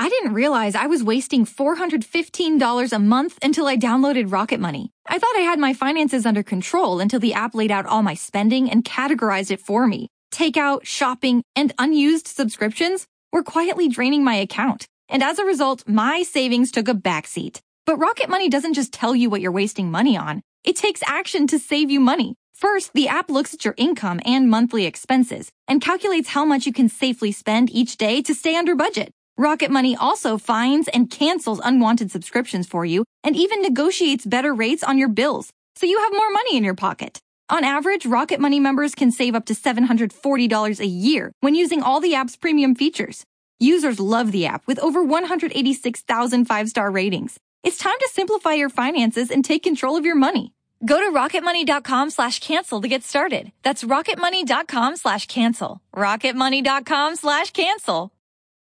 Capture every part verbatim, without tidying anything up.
I didn't realize I was wasting four hundred fifteen dollars a month until I downloaded Rocket Money. I thought I had my finances under control until the app laid out all my spending and categorized it for me. Takeout, shopping, and unused subscriptions were quietly draining my account. And as a result, my savings took a backseat. But Rocket Money doesn't just tell you what you're wasting money on. It takes action to save you money. First, the app looks at your income and monthly expenses and calculates how much you can safely spend each day to stay under budget. Rocket Money also finds and cancels unwanted subscriptions for you and even negotiates better rates on your bills, so you have more money in your pocket. On average, Rocket Money members can save up to seven hundred forty dollars a year when using all the app's premium features. Users love the app with over one hundred eighty-six thousand five-star ratings. It's time to simplify your finances and take control of your money. Go to rocketmoney.com slash cancel to get started. That's rocketmoney.com slash cancel. rocketmoney.com slash cancel.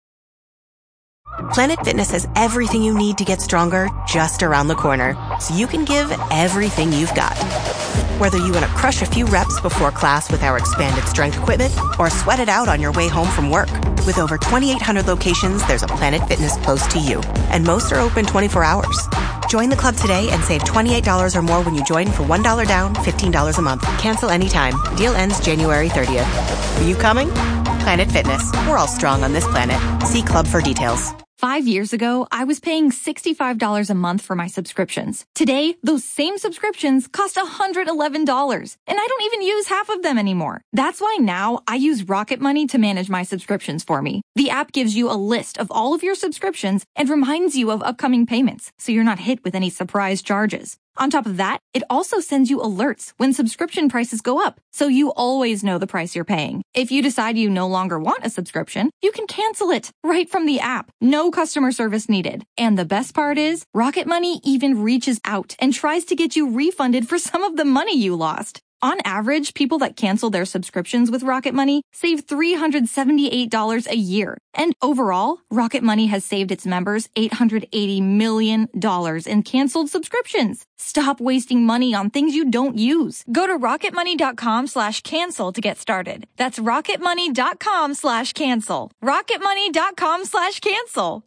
Planet Fitness has everything you need to get stronger just around the corner, so you can give everything you've got. Whether you want to crush a few reps before class with our expanded strength equipment or sweat it out on your way home from work. With over twenty-eight hundred locations, there's a Planet Fitness close to you, and most are open twenty-four hours. Join the club today and save twenty-eight dollars or more when you join for one dollar down, fifteen dollars a month. Cancel anytime. Deal ends January thirtieth. Are you coming? Planet Fitness. We're all strong on this planet. See club for details. Five years ago, I was paying sixty-five dollars a month for my subscriptions. Today, those same subscriptions cost one hundred eleven dollars, and I don't even use half of them anymore. That's why now I use Rocket Money to manage my subscriptions for me. The app gives you a list of all of your subscriptions and reminds you of upcoming payments, so you're not hit with any surprise charges. On top of that, it also sends you alerts when subscription prices go up, so you always know the price you're paying. If you decide you no longer want a subscription, you can cancel it right from the app. No customer service needed. And the best part is, Rocket Money even reaches out and tries to get you refunded for some of the money you lost. On average, people that cancel their subscriptions with Rocket Money save three hundred seventy-eight dollars a year. And overall, Rocket Money has saved its members eight hundred eighty million dollars in canceled subscriptions. Stop wasting money on things you don't use. Go to rocketmoney.com slash cancel to get started. That's rocketmoney.com slash cancel. rocketmoney.com slash cancel.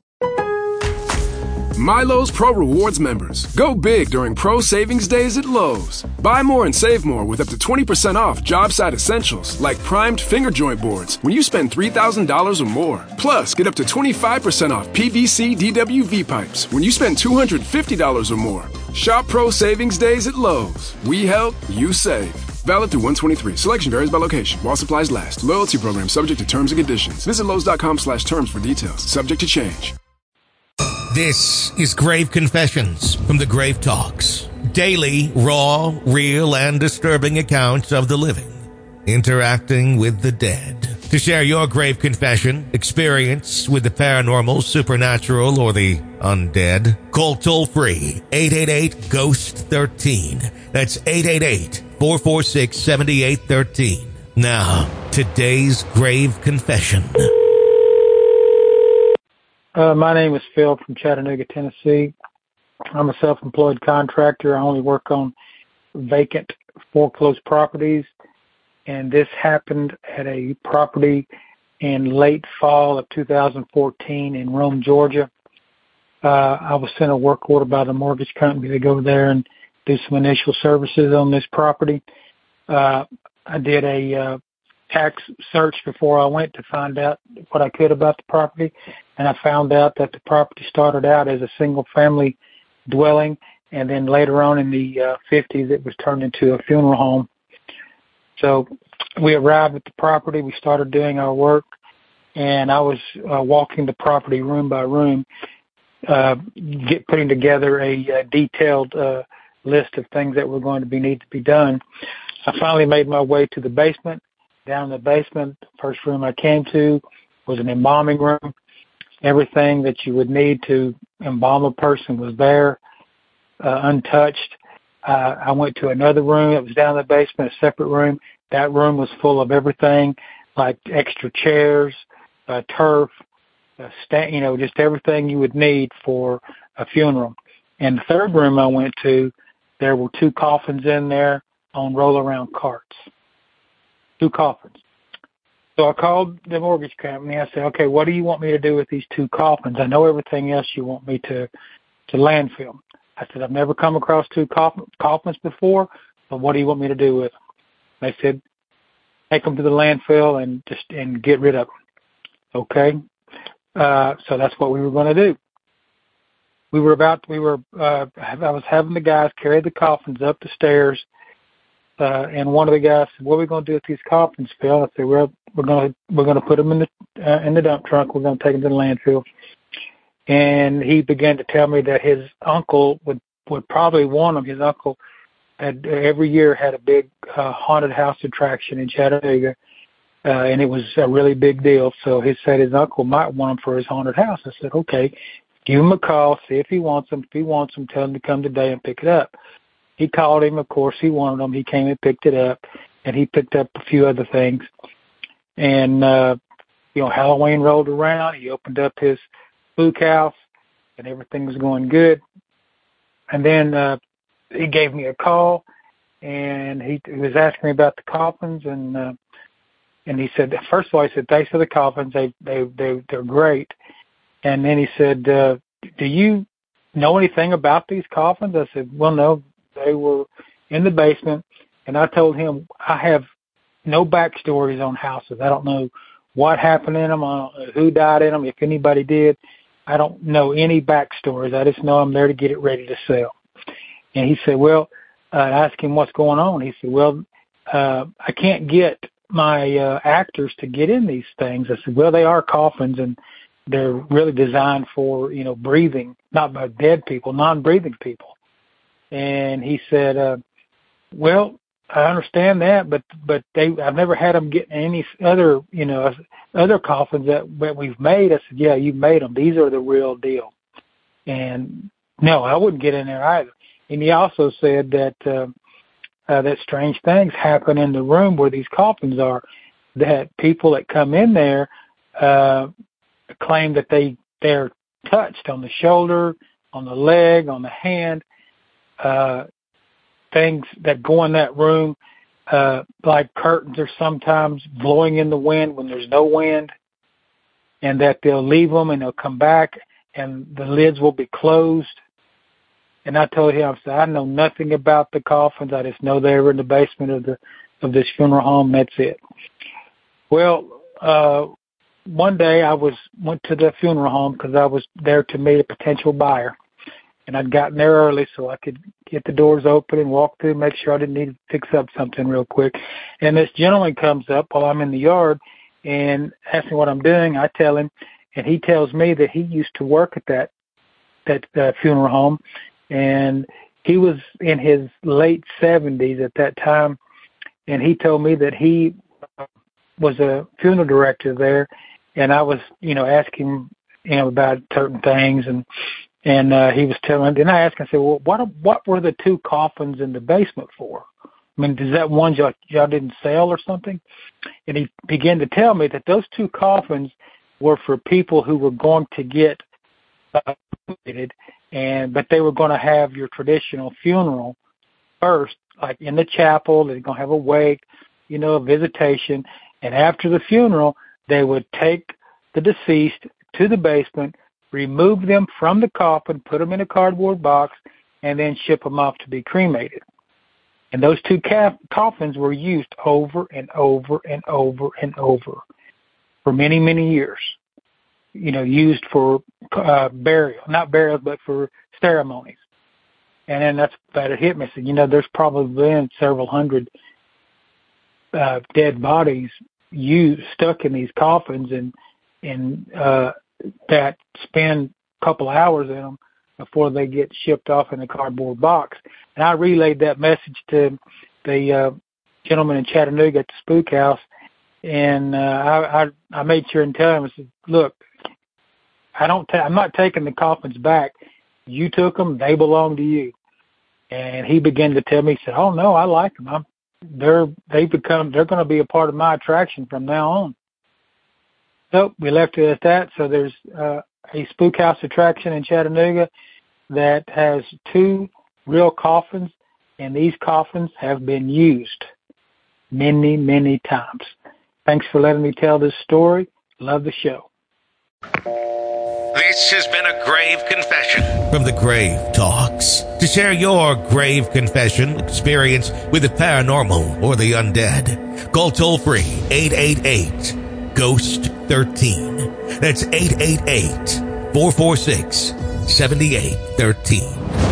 Milo's Pro Rewards members. Go big during Pro Savings Days at Lowe's. Buy more and save more with up to twenty percent off job site essentials like primed finger joint boards when you spend three thousand dollars or more. Plus, get up to twenty-five percent off P V C D W V pipes when you spend two hundred fifty dollars or more. Shop Pro Savings Days at Lowe's. We help, you save. Valid through one twenty-three. Selection varies by location. While supplies last. Loyalty program subject to terms and conditions. Visit Lowe's.com slash terms for details. Subject to change. This is Grave Confessions from the Grave Talks. Daily, raw, real, and disturbing accounts of the living interacting with the dead. To share your grave confession, experience with the paranormal, supernatural, or the undead, call toll-free eight eight eight, ghost one three. That's eight eight eight, four four six, seven eight one three. Now, today's grave confession. Uh, my name is Phil from Chattanooga, Tennessee. I'm a self-employed contractor. I only work on vacant foreclosed properties, and this happened at a property in late fall of two thousand fourteen in Rome, Georgia. Uh, I was sent a work order by the mortgage company to go there and do some initial services on this property. Uh, I did a uh, tax search before I went to find out what I could about the property, and I found out that the property started out as a single-family dwelling, and then later on in the uh, fifties it was turned into a funeral home. So we arrived at the property, we started doing our work, and I was uh, walking the property room by room, uh, get, putting together a, a detailed uh, list of things that were going to be need to be done. I finally made my way to the basement. Down in the basement, the first room I came to was an embalming room. Everything that you would need to embalm a person was there, uh, untouched. Uh, I went to another room that was down in the basement, a separate room. That room was full of everything, like extra chairs, uh, turf, uh, sta- you know, just everything you would need for a funeral. And the third room I went to, there were two coffins in there on roll-around carts. Two coffins. So I called the mortgage company. I said, okay, what do you want me to do with these two coffins? I know everything else you want me to, to landfill. I said, I've never come across two coff- coffins before, but what do you want me to do with them? They said, take them to the landfill and just and get rid of them. Okay. Uh, so that's what we were going to do. We were about, we were, uh, I was having the guys carry the coffins up the stairs. Uh, and one of the guys said, what are we going to do with these coffins, Phil? I said, well, we're going to, we're going to put them in the, uh, in the dump truck. We're going to take them to the landfill. And he began to tell me that his uncle would, would probably want them. His uncle had every year had a big, uh, haunted house attraction in Chattanooga. Uh, and it was a really big deal. So he said his uncle might want them for his haunted house. I said, okay, give him a call, see if he wants them. If he wants them, tell him to come today and pick it up. He called him. Of course, he wanted them. He came and picked it up, and he picked up a few other things. And, uh, you know, Halloween rolled around. He opened up his spook house, and everything was going good. And then uh, he gave me a call, and he, he was asking me about the coffins, and uh, And he said, first of all, he said, thanks for the coffins. They, they, they, they're great. And then he said, uh, do you know anything about these coffins? I said, well, no, they were in the basement. And I told him, I have no backstories on houses. I don't know what happened in them, I don't know who died in them, if anybody did. I don't know any backstories. I just know I'm there to get it ready to sell. And he said, well, uh, I asked him what's going on. He said, well, uh, I can't get my uh, actors to get in these things. I said, well, they are coffins, and they're really designed for, you know, breathing, not by dead people, non-breathing people. And he said, uh, well, I understand that, but but they I've never had them get any other, you know, other coffins that, that we've made. I said, yeah, you've made them. These are the real deal. And no, I wouldn't get in there either. And he also said that uh, uh, that strange things happen in the room where these coffins are, that people that come in there uh, claim that they, they're touched on the shoulder, on the leg, on the hand, uh, things that go in that room, uh, like curtains are sometimes blowing in the wind when there's no wind, and that they'll leave them and they'll come back and the lids will be closed. And I told him, I said, I know nothing about the coffins. I just know they were in the basement of the of this funeral home. That's it. Well, uh, one day I was went to the funeral home because I was there to meet a potential buyer, and I'd gotten there early so I could get the doors open and walk through, make sure I didn't need to fix up something real quick. And this gentleman comes up while I'm in the yard and asks me what I'm doing. I tell him, and he tells me that he used to work at that that uh, funeral home. And he was in his late seventies at that time, and he told me that he was a funeral director there, and I was, you know, asking, you know, about certain things, and and uh, he was telling. Then I asked him, I said, well, what what were the two coffins in the basement for? I mean, is that one y'all, y'all didn't sell or something? And he began to tell me that those two coffins were for people who were going to get uh, and but they were going to have your traditional funeral first, like in the chapel. They're going to have a wake, you know, a visitation, and after the funeral, they would take the deceased to the basement, remove them from the coffin, put them in a cardboard box, and then ship them off to be cremated. And those two ca- coffins were used over and over and over and over for many, many years. You know, used for uh, burial, not burial, but for ceremonies. And then that's about it hit me. I said, you know, there's probably been several hundred uh, dead bodies used, stuck in these coffins, and and uh, that spend a couple hours in them before they get shipped off in a cardboard box. And I relayed that message to the uh, gentleman in Chattanooga at the Spook House, and uh, I, I I made sure and tell him, I said, look, I don't. Ta- I'm not taking the coffins back. You took them; they belong to you. And he began to tell me. He said, "Oh no, I like them. I'm, they're they become. They're going to be a part of my attraction from now on." So we left it at that. So there's uh, a spook house attraction in Chattanooga that has two real coffins, and these coffins have been used many, many times. Thanks for letting me tell this story. Love the show. This has been a grave confession from the Grave Talks. To share your grave confession experience with the paranormal or the undead, call toll free eight eight eight, ghost thirteen. That's eight eight eight, four four six, seven eight one three.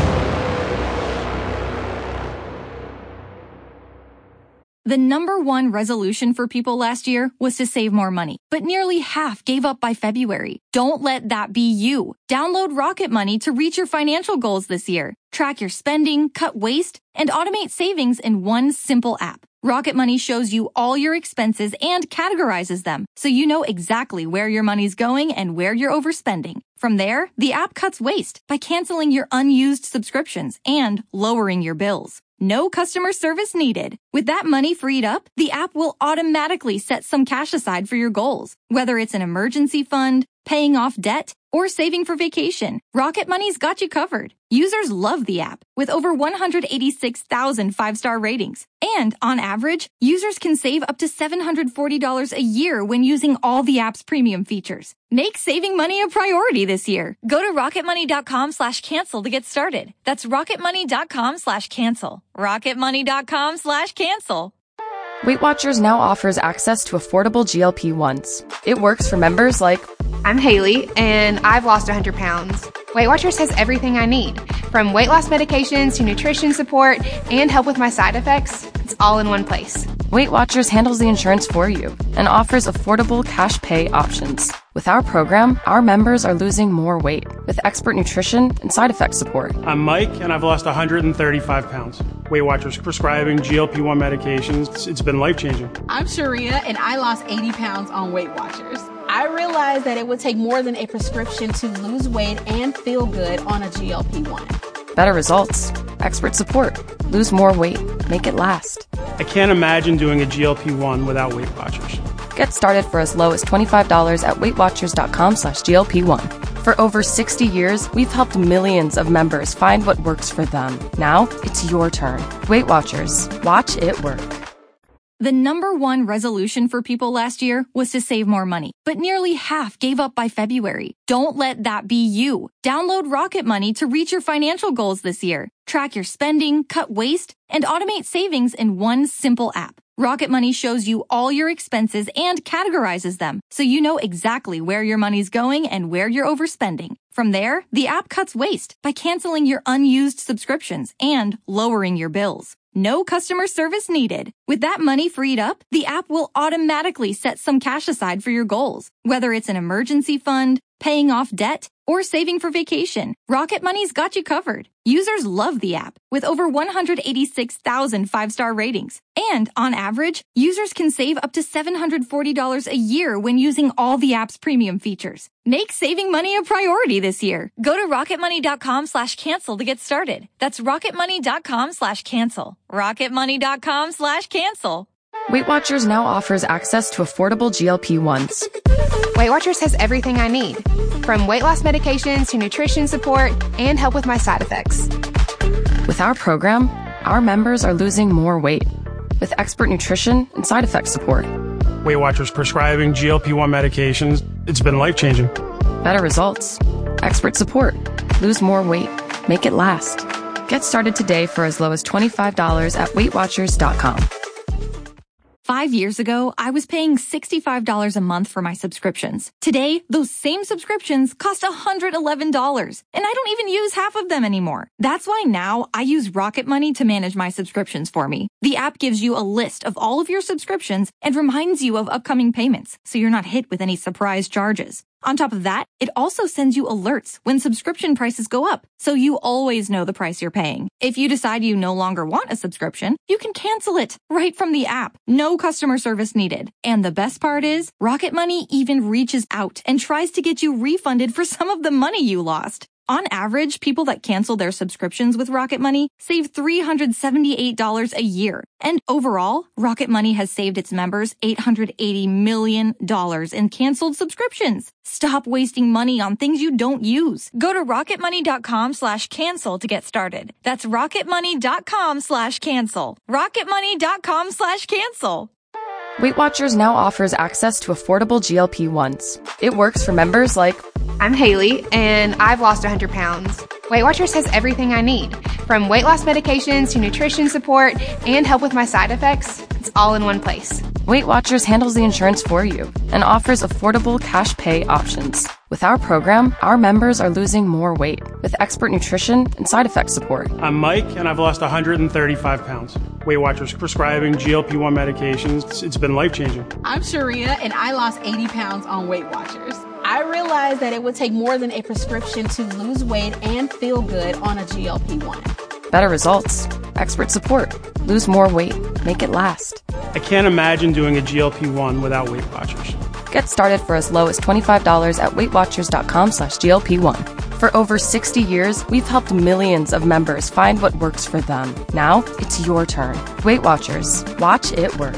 The number one resolution for people last year was to save more money, but nearly half gave up by February. Don't let that be you. Download Rocket Money to reach your financial goals this year. Track your spending, cut waste, and automate savings in one simple app. Rocket Money shows you all your expenses and categorizes them, so you know exactly where your money's going and where you're overspending. From there, the app cuts waste by canceling your unused subscriptions and lowering your bills. No customer service needed. With that money freed up, the app will automatically set some cash aside for your goals. Whether it's an emergency fund, paying off debt, or saving for vacation, Rocket Money's got you covered. Users love the app, with over one hundred eighty-six thousand five-star ratings. And, on average, users can save up to seven hundred forty dollars a year when using all the app's premium features. Make saving money a priority this year. Go to rocketmoney.com slash cancel to get started. That's rocketmoney.com slash cancel. rocketmoney.com slash cancel. Weight Watchers now offers access to affordable G L P ones. It works for members like... I'm Haley, and I've lost one hundred pounds. Weight Watchers has everything I need, from weight loss medications to nutrition support and help with my side effects. It's all in one place. Weight Watchers handles the insurance for you and offers affordable cash pay options. With our program, our members are losing more weight with expert nutrition and side effect support. I'm Mike, and I've lost one hundred thirty-five pounds. Weight Watchers prescribing G L P one medications. It's been life-changing. I'm Sharia, and I lost eighty pounds on Weight Watchers. I realized that it would take more than a prescription to lose weight and feel good on a G L P one. Better results, expert support, lose more weight, make it last. I can't imagine doing a G L P one without Weight Watchers. Get started for as low as twenty-five dollars at weightwatchers.com slash GLP1. For over sixty years, we've helped millions of members find what works for them. Now, it's your turn. Weight Watchers. Watch it work. The number one resolution for people last year was to save more money, but nearly half gave up by February. Don't let that be you. Download Rocket Money to reach your financial goals this year. Track your spending, cut waste, and automate savings in one simple app. Rocket Money shows you all your expenses and categorizes them, so you know exactly where your money's going and where you're overspending. From there, the app cuts waste by canceling your unused subscriptions and lowering your bills. No customer service needed. With that money freed up, the app will automatically set some cash aside for your goals. Whether it's an emergency fund, paying off debt, or saving for vacation, Rocket Money's got you covered. Users love the app, with over one hundred eighty-six thousand five-star ratings. And, on average, users can save up to seven hundred forty dollars a year when using all the app's premium features. Make saving money a priority this year. Go to rocketmoney.com slash cancel to get started. That's rocketmoney.com slash cancel. rocketmoney.com slash cancel. Weight Watchers now offers access to affordable G L P ones. Weight Watchers has everything I need, from weight loss medications to nutrition support and help with my side effects. With our program, our members are losing more weight with expert nutrition and side effect support. Weight Watchers prescribing G L P one medications. It's been life-changing. Better results, expert support, lose more weight, make it last. Get started today for as low as twenty-five dollars at weight watchers dot com. Five years ago, I was paying sixty-five dollars a month for my subscriptions. Today, those same subscriptions cost one hundred eleven dollars, and I don't even use half of them anymore. That's why now I use Rocket Money to manage my subscriptions for me. The app gives you a list of all of your subscriptions and reminds you of upcoming payments, so you're not hit with any surprise charges. On top of that, it also sends you alerts when subscription prices go up, so you always know the price you're paying. If you decide you no longer want a subscription, you can cancel it right from the app. No customer service needed. And the best part is, Rocket Money even reaches out and tries to get you refunded for some of the money you lost. On average, people that cancel their subscriptions with Rocket Money save three hundred seventy-eight dollars a year. And overall, Rocket Money has saved its members eight hundred eighty million dollars in canceled subscriptions. Stop wasting money on things you don't use. Go to rocketmoney.com slash cancel to get started. That's rocketmoney.com slash cancel. rocketmoney.com slash cancel. Weight Watchers now offers access to affordable G L P ones. It works for members like, I'm Haley, and I've lost one hundred pounds. Weight Watchers has everything I need, from weight loss medications to nutrition support and help with my side effects. It's all in one place. Weight Watchers handles the insurance for you and offers affordable cash pay options. With our program, our members are losing more weight with expert nutrition and side effect support. I'm Mike, and I've lost one hundred thirty-five pounds. Weight Watchers prescribing G L P one medications. It's, it's been life-changing. I'm Sharia, and I lost eighty pounds on Weight Watchers. I realized that it would take more than a prescription to lose weight and feel good on a G L P one. Better results, expert support, lose more weight, make it last. I can't imagine doing a G L P one without Weight Watchers. Get started for as low as twenty-five dollars at weightwatchers.com slash GLP1. For over sixty years, we've helped millions of members find what works for them. Now, it's your turn. Weight Watchers. Watch it work.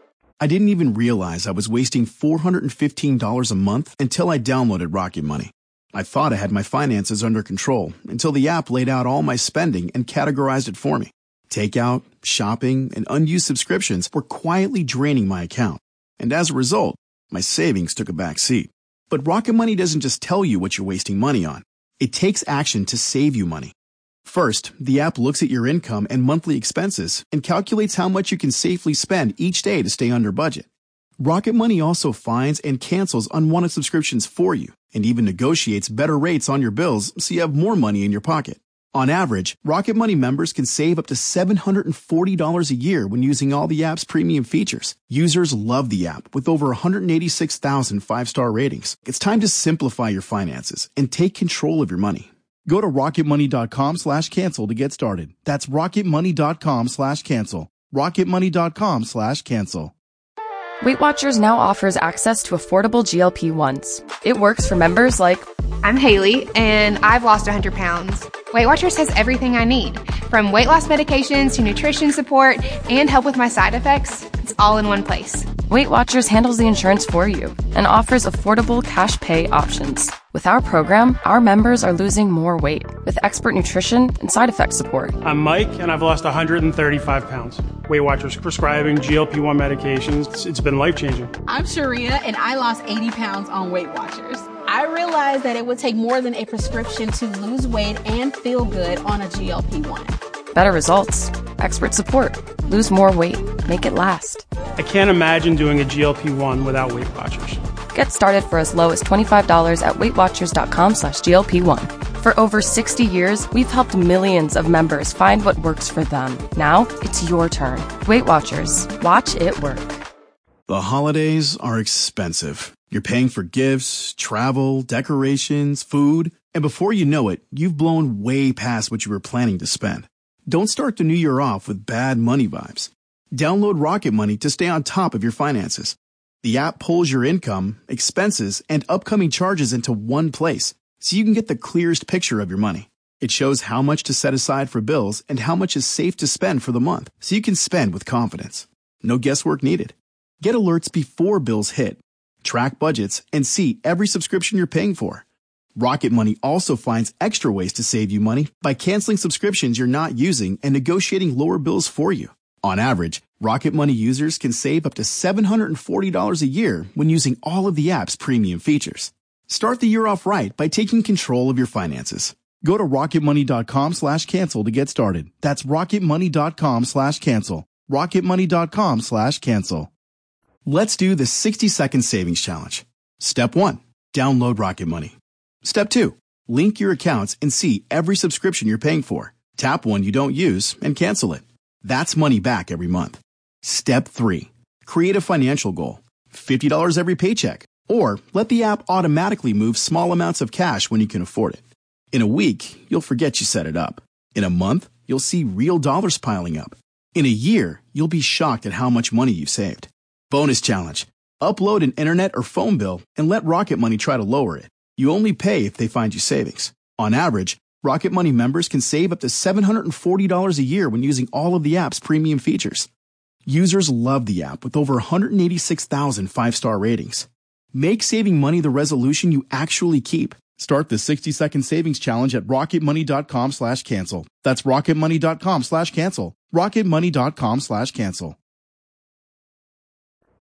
I didn't even realize I was wasting four hundred fifteen dollars a month until I downloaded Rocket Money. I thought I had my finances under control until the app laid out all my spending and categorized it for me. Takeout, shopping, and unused subscriptions were quietly draining my account. And as a result, my savings took a back seat. But Rocket Money doesn't just tell you what you're wasting money on. It takes action to save you money. First, the app looks at your income and monthly expenses and calculates how much you can safely spend each day to stay under budget. Rocket Money also finds and cancels unwanted subscriptions for you and even negotiates better rates on your bills so you have more money in your pocket. On average, Rocket Money members can save up to seven hundred forty dollars a year when using all the app's premium features. Users love the app with over one hundred eighty-six thousand five-star ratings. It's time to simplify your finances and take control of your money. Go to rocketmoney.com slash cancel to get started. That's rocketmoney.com slash cancel. rocketmoney.com slash cancel. Weight Watchers now offers access to affordable G L P ones. It works for members like, I'm Haley, and I've lost one hundred pounds. Weight Watchers has everything I need, from weight loss medications to nutrition support and help with my side effects. It's all in one place. Weight Watchers handles the insurance for you and offers affordable cash pay options. With our program, our members are losing more weight with expert nutrition and side effect support. I'm Mike, and I've lost one hundred thirty-five pounds. Weight Watchers prescribing G L P one medications. It's, it's been life-changing. I'm Sharia, and I lost eighty pounds on Weight Watchers. I realized that it would take more than a prescription to lose weight and feel good on a G L P one. Better results, expert support, lose more weight, make it last. I can't imagine doing a G L P one without Weight Watchers. Get started for as low as twenty-five dollars at weightwatchers.com slash GLP1. For over sixty years, we've helped millions of members find what works for them. Now, it's your turn. Weight Watchers. Watch it work. The holidays are expensive. You're paying for gifts, travel, decorations, food, and before you know it, you've blown way past what you were planning to spend. Don't start the new year off with bad money vibes. Download Rocket Money to stay on top of your finances. The app pulls your income, expenses, and upcoming charges into one place, so you can get the clearest picture of your money. It shows how much to set aside for bills and how much is safe to spend for the month, so you can spend with confidence. No guesswork needed. Get alerts before bills hit. Track budgets and see every subscription you're paying for. Rocket Money also finds extra ways to save you money by canceling subscriptions you're not using and negotiating lower bills for you. On average, Rocket Money users can save up to seven hundred forty dollars a year when using all of the app's premium features. Start the year off right by taking control of your finances. Go to rocketmoney.com slash cancel to get started. That's rocketmoney.com slash cancel. rocketmoney.com slash cancel. Let's do the sixty second savings challenge. Step one, download Rocket Money. Step two, link your accounts and see every subscription you're paying for. Tap one you don't use and cancel it. That's money back every month. Step three, create a financial goal. fifty dollars every paycheck. Or let the app automatically move small amounts of cash when you can afford it. In a week, you'll forget you set it up. In a month, you'll see real dollars piling up. In a year, you'll be shocked at how much money you've saved. Bonus challenge. Upload an internet or phone bill and let Rocket Money try to lower it. You only pay if they find you savings. On average, Rocket Money members can save up to seven hundred forty dollars a year when using all of the app's premium features. Users love the app with over one hundred eighty-six thousand five-star ratings. Make saving money the resolution you actually keep. Start the sixty second savings challenge at rocketmoney.com slash cancel. That's rocketmoney.com slash cancel. rocketmoney.com slash cancel.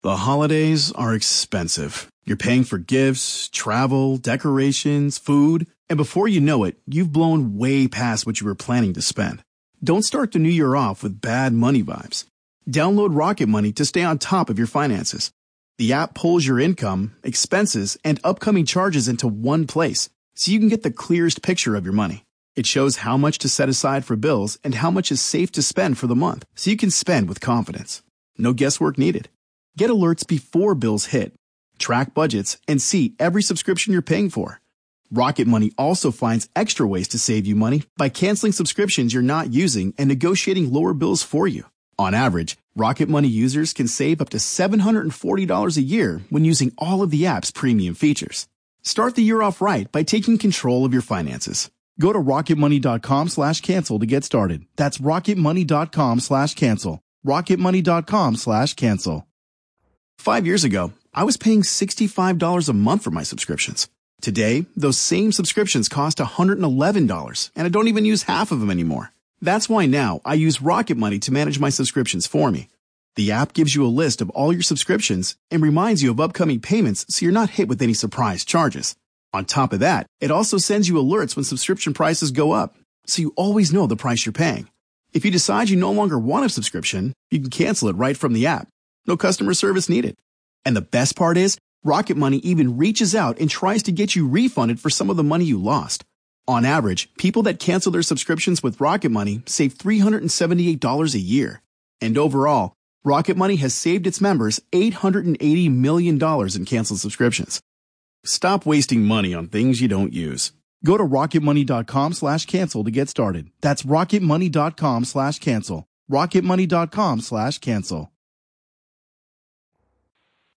The holidays are expensive. You're paying for gifts, travel, decorations, food, and before you know it, you've blown way past what you were planning to spend. Don't start the new year off with bad money vibes. Download Rocket Money to stay on top of your finances. The app pulls your income, expenses, and upcoming charges into one place, so you can get the clearest picture of your money. It shows how much to set aside for bills and how much is safe to spend for the month, so you can spend with confidence. No guesswork needed. Get alerts before bills hit. Track budgets and see every subscription you're paying for. Rocket Money also finds extra ways to save you money by canceling subscriptions you're not using and negotiating lower bills for you. On average, Rocket Money users can save up to seven hundred forty dollars a year when using all of the app's premium features. Start the year off right by taking control of your finances. Go to rocketmoney.com slash cancel to get started. That's rocketmoney.com slash cancel. rocketmoney.com slash cancel. Five years ago, I was paying sixty-five dollars a month for my subscriptions. Today, those same subscriptions cost one hundred eleven dollars, and I don't even use half of them anymore. That's why now I use Rocket Money to manage my subscriptions for me. The app gives you a list of all your subscriptions and reminds you of upcoming payments so you're not hit with any surprise charges. On top of that, it also sends you alerts when subscription prices go up, so you always know the price you're paying. If you decide you no longer want a subscription, you can cancel it right from the app. No customer service needed. And the best part is, Rocket Money even reaches out and tries to get you refunded for some of the money you lost. On average, people that cancel their subscriptions with Rocket Money save three hundred seventy-eight dollars a year. And overall, Rocket Money has saved its members eight hundred eighty million dollars in canceled subscriptions. Stop wasting money on things you don't use. Go to rocketmoney.com slash cancel to get started. That's rocketmoney.com slash cancel. rocketmoney.com slash cancel.